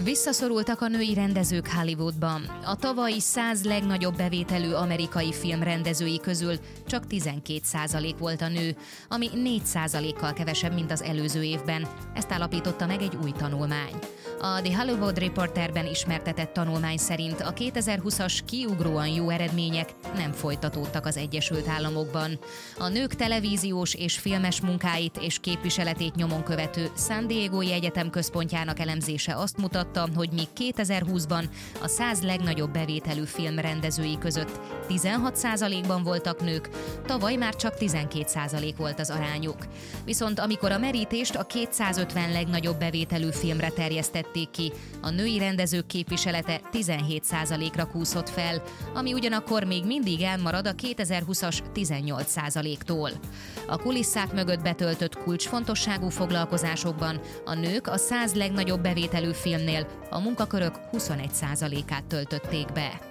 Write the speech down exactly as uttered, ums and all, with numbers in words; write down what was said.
Visszaszorultak a női rendezők Hollywoodban. A tavalyi száz legnagyobb bevételű amerikai film rendezői közül csak tizenkét százalék volt a nő, ami négy százalékkal kevesebb, mint az előző évben. Ezt állapította meg egy új tanulmány. A The Hollywood Reporterben ismertetett tanulmány szerint a kétezer-húszas kiugróan jó eredmények nem folytatódtak az Egyesült Államokban. A nők televíziós és filmes munkáit és képviseletét nyomon követő San Diegói Egyetem központjának elemzése azt mutatta, hogy míg kétezer-húszban a száz legnagyobb bevételű film rendezői között tizenhat százalékban voltak nők, tavaly már csak tizenkét százalék volt az arányuk. Viszont amikor a merítést a kétszázötven legnagyobb bevételű filmre terjesztették ki, a női rendezők képviselete tizenhét százalékra kúszott fel, ami ugyanakkor még mindig elmarad a kétezer-húszas tizennyolc százaléktól. A kulisszák mögött betöltött kulcsfontosságú foglalkozásokban a nők a száz legnagyobb bevételű filmnél a munkakörök huszonegy százalékát töltötték be.